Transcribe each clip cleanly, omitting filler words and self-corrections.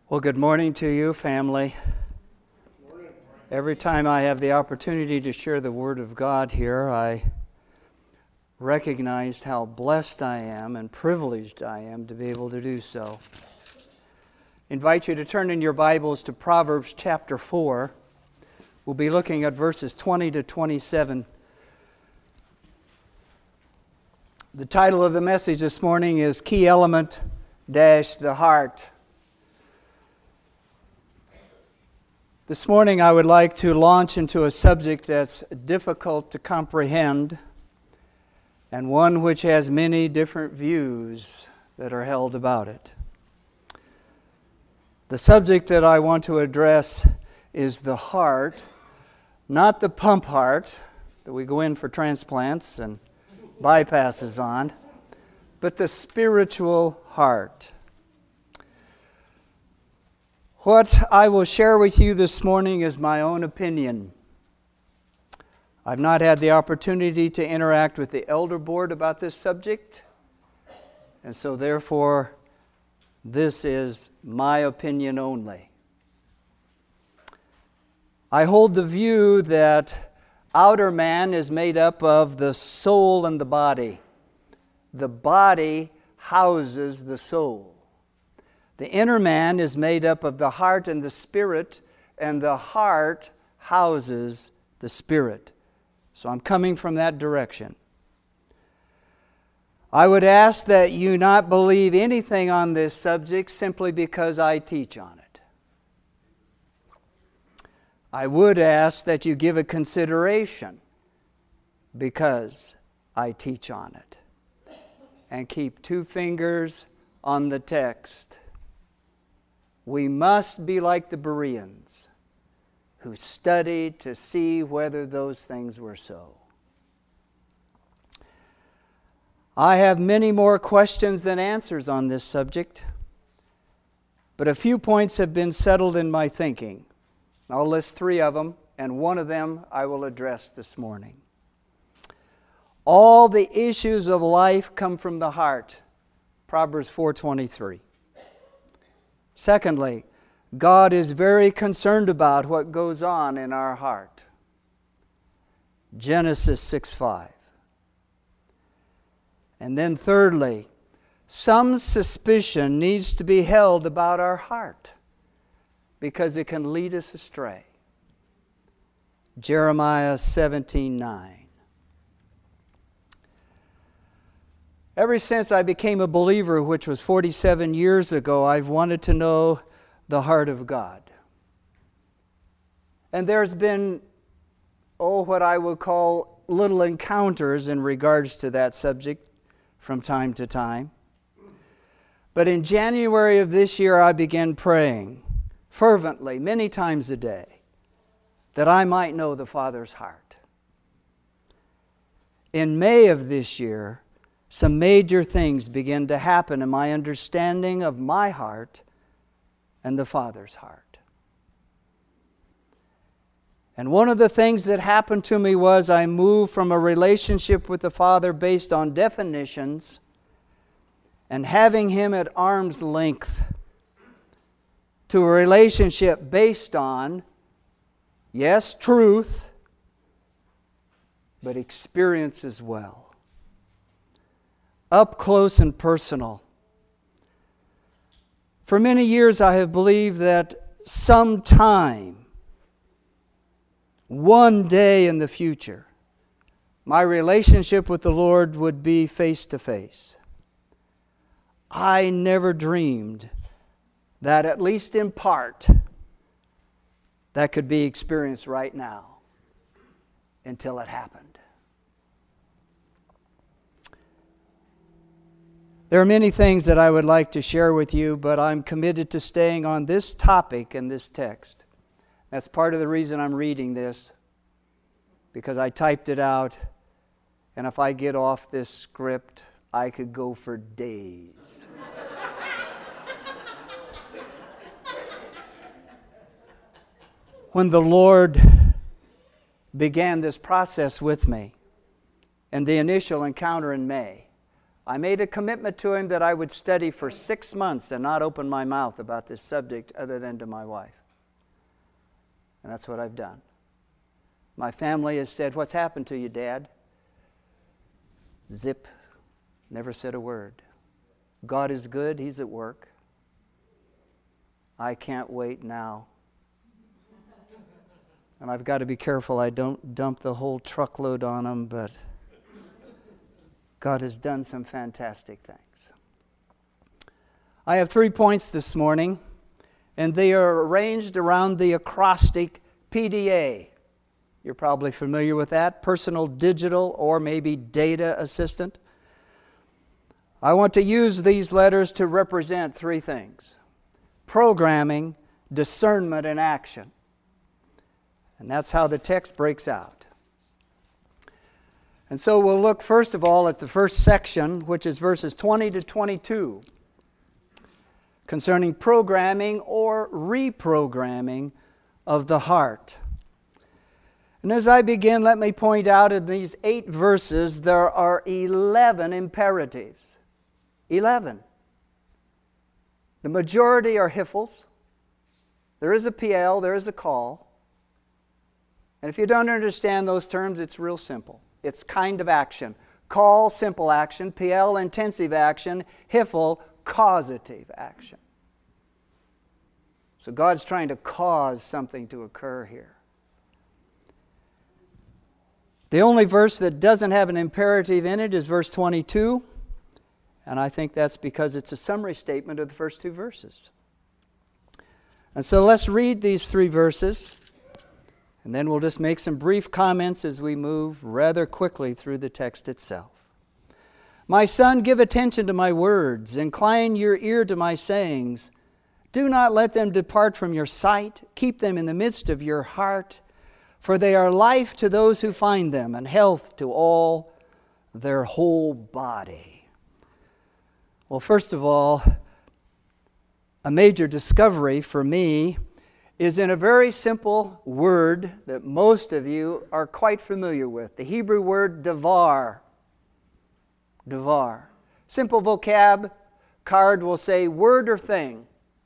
Well, good morning to you, family. Every time I have the opportunity to share the Word of God here, I recognized how blessed I am and privileged I am to be able to do so. I invite you to turn in your Bibles to Proverbs chapter 4. We'll be looking at verses 20 to 27. The title of the message this morning is Key Element - the Heart. This morning I would like to launch into a subject that's difficult to comprehend and one which has many different views that are held about it. The subject that I want to address is the heart, not the pump heart that we go in for transplants and bypasses on, but the spiritual heart. What I will share with you this morning is my own opinion. I've not had the opportunity to interact with the elder board about this subject, and so therefore this is my opinion only. I hold the view that outer man is made up of the soul and the body. The body houses the soul. The inner man is made up of the heart and the spirit, and the heart houses the spirit. So I'm coming from that direction. I would ask that you not believe anything on this subject simply because I teach on it. I would ask that you give it consideration because I teach on it. And keep two fingers on the text. We must be like the Bereans, who studied to see whether those things were so. I have many more questions than answers on this subject, but a few points have been settled in my thinking. I'll list three of them, and one of them I will address this morning. All the issues of life come from the heart, Proverbs 4:23. Secondly, God is very concerned about what goes on in our heart. Genesis 6:5. And then thirdly, some suspicion needs to be held about our heart because it can lead us astray. Jeremiah 17:9. Ever since I became a believer, which was 47 years ago, I've wanted to know the heart of God. And there's been, what I would call little encounters in regards to that subject from time to time. But in January of this year, I began praying fervently, many times a day, that I might know the Father's heart. In May of this year, some major things began to happen in my understanding of my heart and the Father's heart. And one of the things that happened to me was I moved from a relationship with the Father based on definitions and having Him at arm's length to a relationship based on, yes, truth, but experience as well. Up close and personal. For many years I have believed that sometime, one day in the future, my relationship with the Lord would be face to face. I never dreamed that, at least in part, that could be experienced right now until it happened. There are many things that I would like to share with you, but I'm committed to staying on this topic and this text. That's part of the reason I'm reading this, because I typed it out, and if I get off this script, I could go for days. When the Lord began this process with me, and the initial encounter in May, I made a commitment to him that I would study for 6 months and not open my mouth about this subject other than to my wife. And that's what I've done. My family has said, "What's happened to you, Dad?" Zip. Never said a word. God is good. He's at work. I can't wait now. And I've got to be careful I don't dump the whole truckload on them, but God has done some fantastic things. I have 3 points this morning, and they are arranged around the acrostic PDA. You're probably familiar with that, personal digital or maybe data assistant. I want to use these letters to represent 3 things: programming, discernment, and action. And that's how the text breaks out. And so we'll look first of all at the first section, which is verses 20 to 22, concerning programming or reprogramming of the heart. And as I begin, let me point out in these 8 verses, there are 11 imperatives. 11. The majority are hiffles. There is a PL, there is a call. And if you don't understand those terms, it's real simple. It's kind of action. Call, simple action. PL, intensive action. Hiffle, causative action. So God's trying to cause something to occur here. The only verse that doesn't have an imperative in it is verse 22. And I think that's because it's a summary statement of the first 2 verses. And so let's read these 3 verses. And then we'll just make some brief comments as we move rather quickly through the text itself. My son, give attention to my words. Incline your ear to my sayings. Do not let them depart from your sight. Keep them in the midst of your heart. For they are life to those who find them, and health to all their whole body. Well, first of all, a major discovery for me is in a very simple word that most of you are quite familiar with. The Hebrew word davar. Davar. Simple vocab card will say word or thing.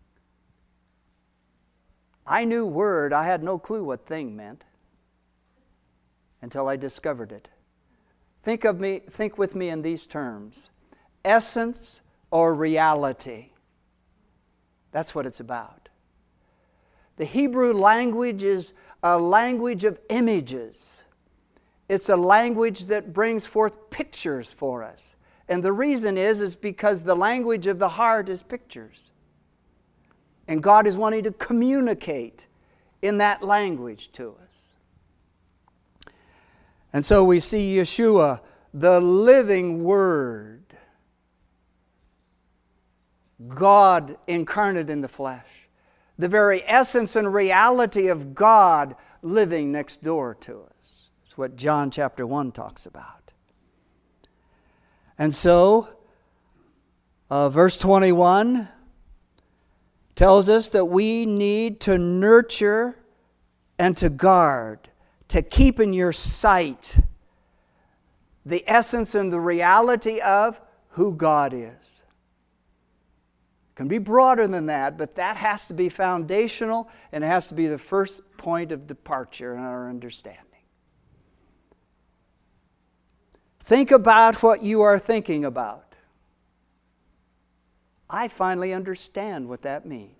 I knew word. I had no clue what thing meant until I discovered it. Think with me in these terms. Essence or reality. That's what it's about. The Hebrew language is a language of images. It's a language that brings forth pictures for us. And the reason is because the language of the heart is pictures. And God is wanting to communicate in that language to us. And so we see Yeshua, the living Word, God incarnate in the flesh. The very essence and reality of God living next door to us. It's what John chapter 1 talks about. And so, verse 21 tells us that we need to nurture and to guard, to keep in your sight the essence and the reality of who God is. Can be broader than that, but that has to be foundational, and it has to be the first point of departure in our understanding. Think about what you are thinking about. I finally understand what that means.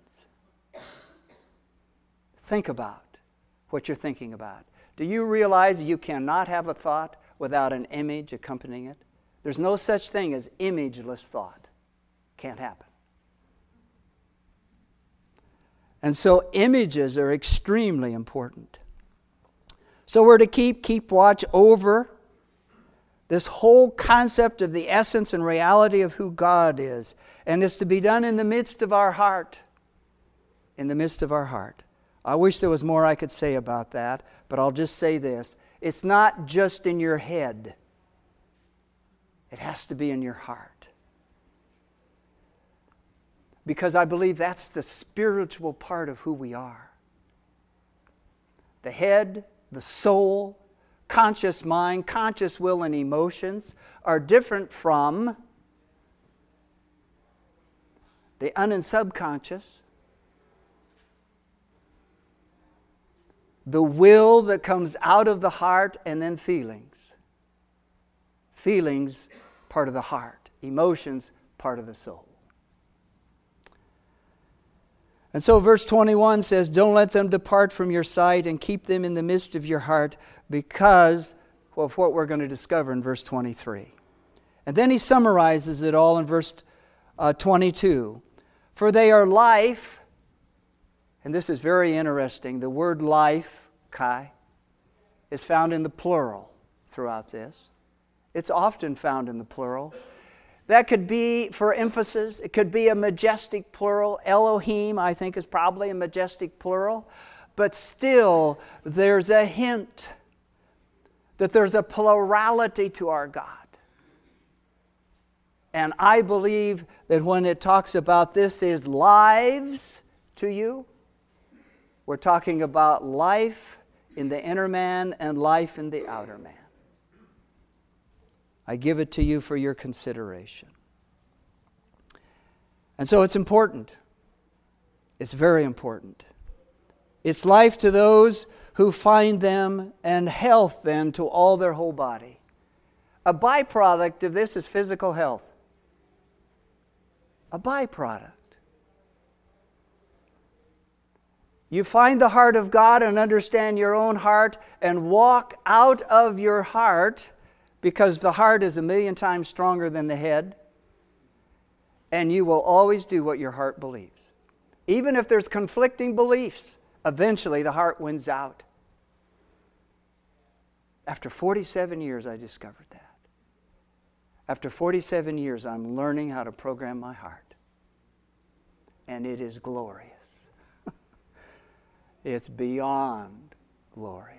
Think about what you're thinking about. Do you realize you cannot have a thought without an image accompanying it? There's no such thing as imageless thought. Can't happen. And so images are extremely important. So we're to keep watch over this whole concept of the essence and reality of who God is. And it's to be done in the midst of our heart. In the midst of our heart. I wish there was more I could say about that, but I'll just say this. It's not just in your head. It has to be in your heart. Because I believe that's the spiritual part of who we are. The head, the soul, conscious mind, conscious will, and emotions are different from the subconscious, the will that comes out of the heart, and then feelings. Feelings, part of the heart. Emotions, part of the soul. And so verse 21 says, don't let them depart from your sight, and keep them in the midst of your heart, because of what we're going to discover in verse 23. And then he summarizes it all in verse 22. For they are life, and this is very interesting, the word life, kai, is found in the plural throughout this. It's often found in the plural. That could be for emphasis. It could be a majestic plural. Elohim, I think, is probably a majestic plural. But still, there's a hint that there's a plurality to our God. And I believe that when it talks about this is lives to you, we're talking about life in the inner man and life in the outer man. I give it to you for your consideration. And so it's important. It's very important. It's life to those who find them, and health then to all their whole body. A byproduct of this is physical health. A byproduct. You find the heart of God and understand your own heart and walk out of your heart, because the heart is 1,000,000 times stronger than the head, and you will always do what your heart believes. Even if there's conflicting beliefs, eventually the heart wins out. After 47 years, I discovered that. After 47 years, I'm learning how to program my heart. And it is glorious. It's beyond glorious.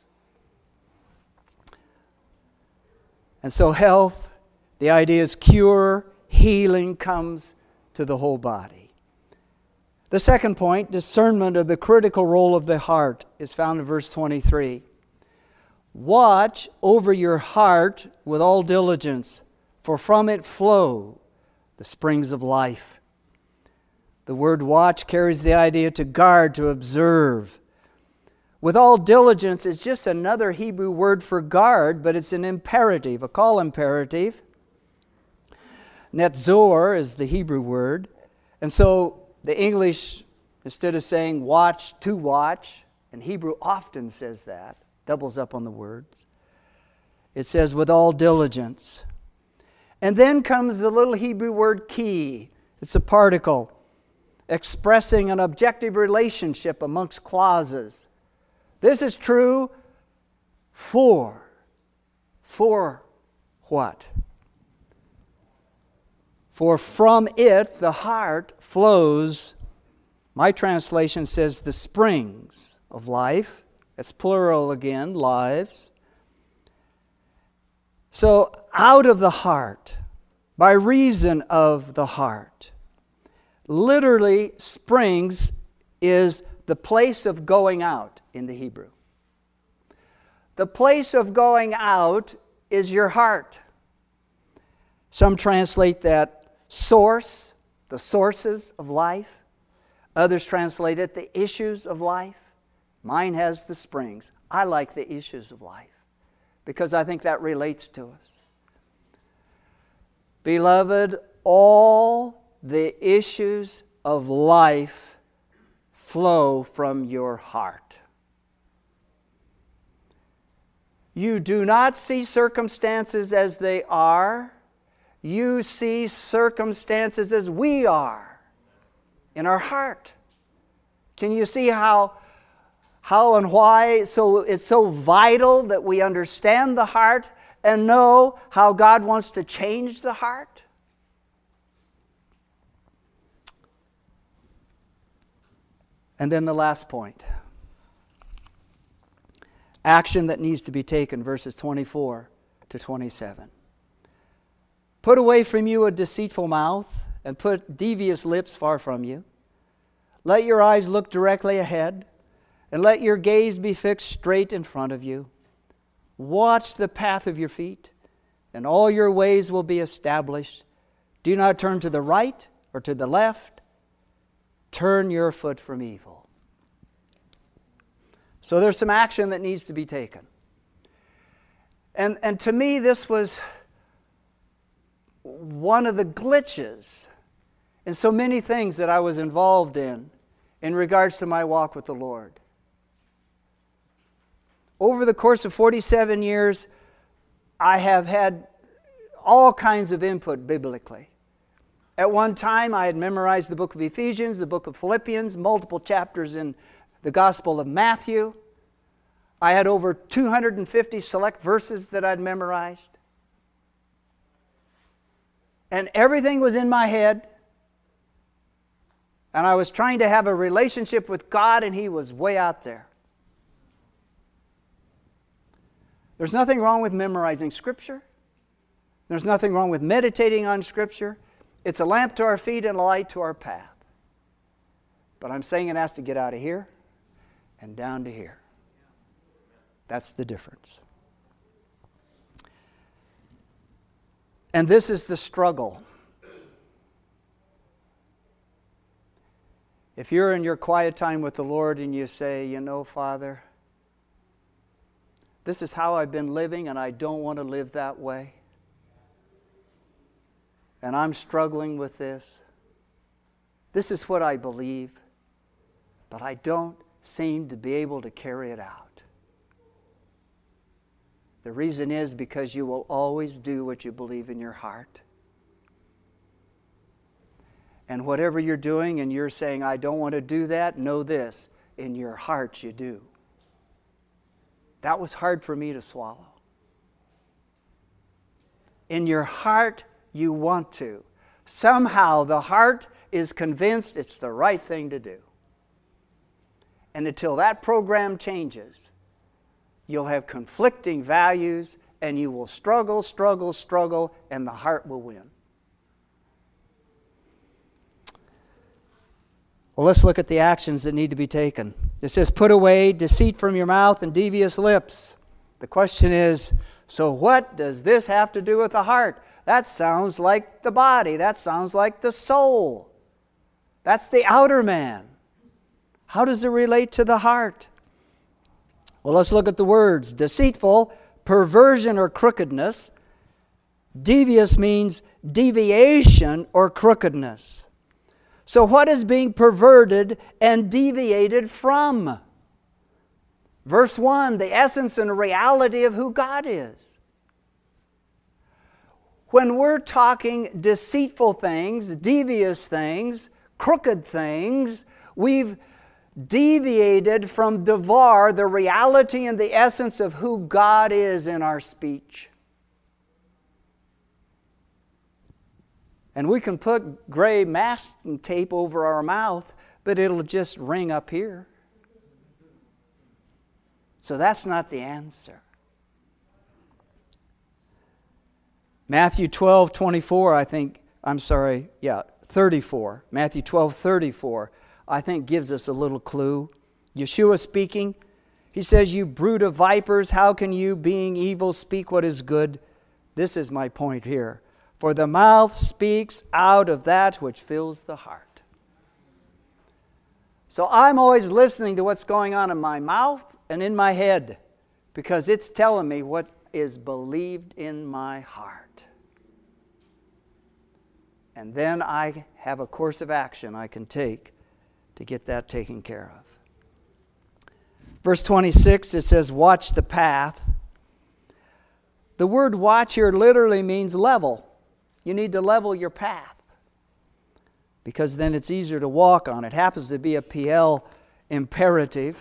And so health, the idea is cure, healing comes to the whole body. The second point, discernment of the critical role of the heart, is found in verse 23. Watch over your heart with all diligence, for from it flow the springs of life. The word watch carries the idea to guard, to observe. With all diligence is just another Hebrew word for guard, but it's an imperative, a call imperative. Netzor is the Hebrew word. And so the English, instead of saying watch, to watch, and Hebrew often says that, doubles up on the words. It says with all diligence. And then comes the little Hebrew word ki. It's a particle expressing an objective relationship amongst clauses. This is true for what? For from it, the heart, flows, my translation says, the springs of life. It's plural again, lives. So out of the heart, by reason of the heart. Literally, springs is the place of going out in the Hebrew. The place of going out is your heart. Some translate that source, the sources of life. Others translate it the issues of life. Mine has the springs. I like the issues of life because I think that relates to us. Beloved, all the issues of life flow from your heart. You do not see circumstances as they are. You see circumstances as we are in our heart. Can you see how and why it's so vital that we understand the heart and know how God wants to change the heart? And then the last point. Action that needs to be taken, verses 24 to 27. Put away from you a deceitful mouth, and put devious lips far from you. Let your eyes look directly ahead, and let your gaze be fixed straight in front of you. Watch the path of your feet, and all your ways will be established. Do not turn to the right or to the left. Turn your foot from evil. So there's some action that needs to be taken. And to me, this was one of the glitches in so many things that I was involved in regards to my walk with the Lord. Over the course of 47 years, I have had all kinds of input biblically. At one time, I had memorized the book of Ephesians, the book of Philippians, multiple chapters in the Gospel of Matthew. I had over 250 select verses that I'd memorized. And everything was in my head. And I was trying to have a relationship with God, and He was way out there. There's nothing wrong with memorizing Scripture. There's nothing wrong with meditating on Scripture. It's a lamp to our feet and a light to our path. But I'm saying it has to get out of here and down to here. That's the difference. And this is the struggle. If you're in your quiet time with the Lord and you say, you know, Father, this is how I've been living and I don't want to live that way. And I'm struggling with this. This is what I believe, but I don't seem to be able to carry it out. The reason is because you will always do what you believe in your heart. And whatever you're doing and you're saying, I don't want to do that, know this, in your heart you do. That was hard for me to swallow. In your heart you want to. Somehow the heart is convinced it's the right thing to do. And until that program changes, you'll have conflicting values and you will struggle, and the heart will win. Well, let's look at the actions that need to be taken. It says, put away deceit from your mouth and devious lips. The question is, so what does this have to do with the heart? That sounds like the body. That sounds like the soul. That's the outer man. How does it relate to the heart? Well, let's look at the words. Deceitful, perversion or crookedness. Devious means deviation or crookedness. So what is being perverted and deviated from? Verse 1, the essence and reality of who God is. When we're talking deceitful things, devious things, crooked things, we've deviated from devar, the reality and the essence of who God is in our speech. And we can put gray masking tape over our mouth, but it'll just ring up here. So that's not the answer. Matthew 12:34, 34. Matthew 12:34, I think gives us a little clue. Yeshua speaking, He says, you brood of vipers, how can you, being evil, speak what is good? This is my point here. For the mouth speaks out of that which fills the heart. So I'm always listening to what's going on in my mouth and in my head, because it's telling me what is believed in my heart. And then I have a course of action I can take to get that taken care of. Verse 26, it says, watch the path. The word watch here literally means level. You need to level your path, because then it's easier to walk on. It happens to be a PL imperative.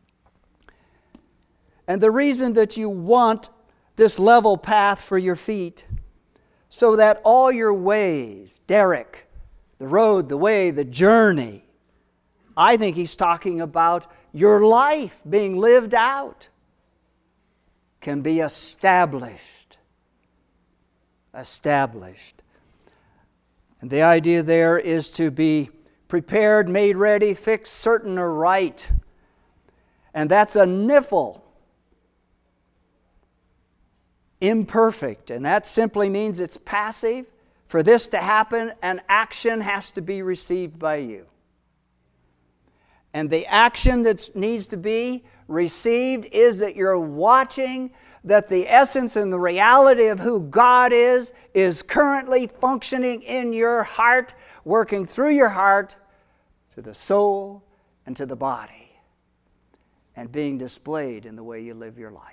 And the reason that you want this level path for your feet, so that all your ways, Derek, the road, the way, the journey, I think he's talking about your life being lived out, can be established. And the idea there is to be prepared, made ready, fixed, certain, or right. And that's a niffle. Imperfect. And that simply means it's passive, For this to happen, an action has to be received by you. And the action that needs to be received is that you're watching that the essence and the reality of who God is currently functioning in your heart, working through your heart to the soul and to the body, and being displayed in the way you live your life.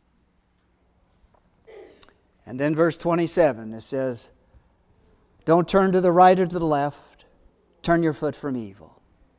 And then verse 27, it says, don't turn to the right or to the left. Turn your foot from evil.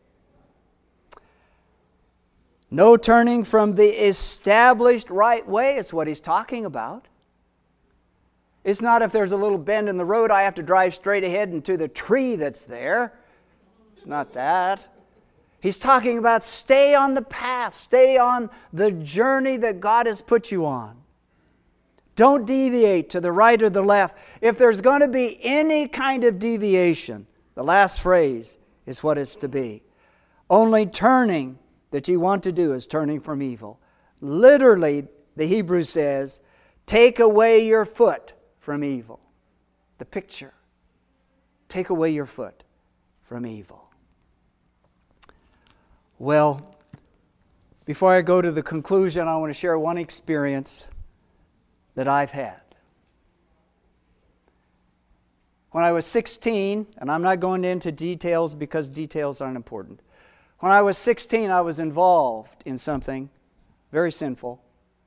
No turning from the established right way is what he's talking about. It's not if there's a little bend in the road, I have to drive straight ahead into the tree that's there. It's not that. He's talking about stay on the path, stay on the journey that God has put you on. Don't deviate to the right or the left. If there's going to be any kind of deviation, the last phrase is what it's to be. Only turning that you want to do is turning from evil. Literally, the Hebrew says, take away your foot from evil. The picture. Take away your foot from evil. Well, before I go to the conclusion, I want to share one experience that I've had. When I was 16, and I'm not going into details because details aren't important. When I was 16, I was involved in something very sinful.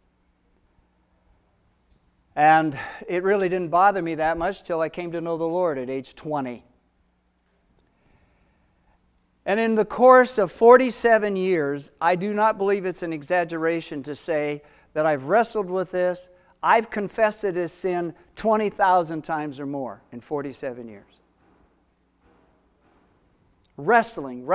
And it really didn't bother me that much till I came to know the Lord at age 20. And in the course of 47 years, I do not believe it's an exaggeration to say that I've wrestled with this. I've confessed it as sin 20,000 times or more in 47 years. Wrestling.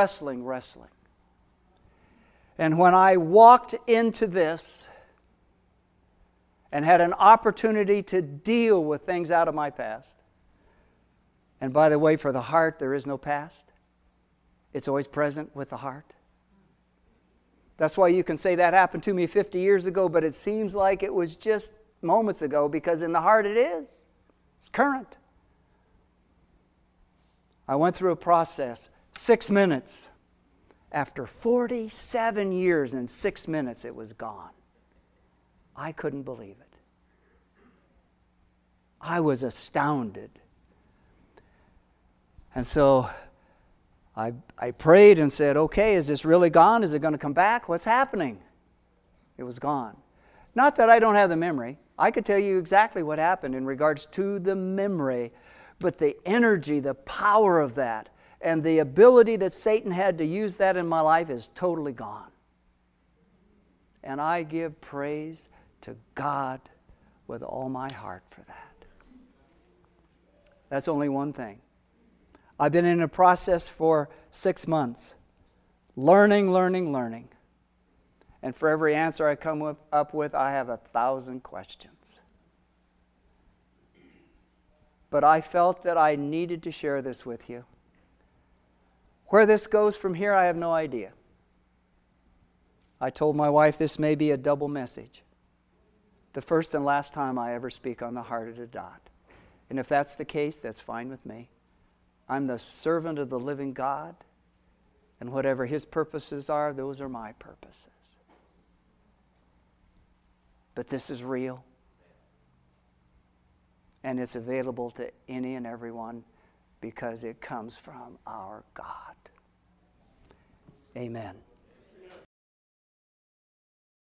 And when I walked into this and had an opportunity to deal with things out of my past, and by the way, for the heart, there is no past. It's always present with the heart. That's why you can say that happened to me 50 years ago, but it seems like it was just moments ago, because in the heart it is. It's current. I went through a process, 6 minutes. After 47 years, in 6 minutes it was gone. I couldn't believe it. I was astounded. And so I prayed and said, okay, is this really gone? Is it going to come back? What's happening? It was gone. Not that I don't have the memory. I could tell you exactly what happened in regards to the memory, but the energy, the power of that, and the ability that Satan had to use that in my life is totally gone. And I give praise to God with all my heart for that. That's only one thing. I've been in a process for 6 months, learning. And for every answer I come up with, I have 1,000 questions. But I felt that I needed to share this with you. Where this goes from here, I have no idea. I told my wife this may be a double message. The first and last time I ever speak on the heart at a dot. And if that's the case, that's fine with me. I'm the servant of the living God, and whatever His purposes are, those are my purposes. But this is real, and it's available to any and everyone because it comes from our God. Amen.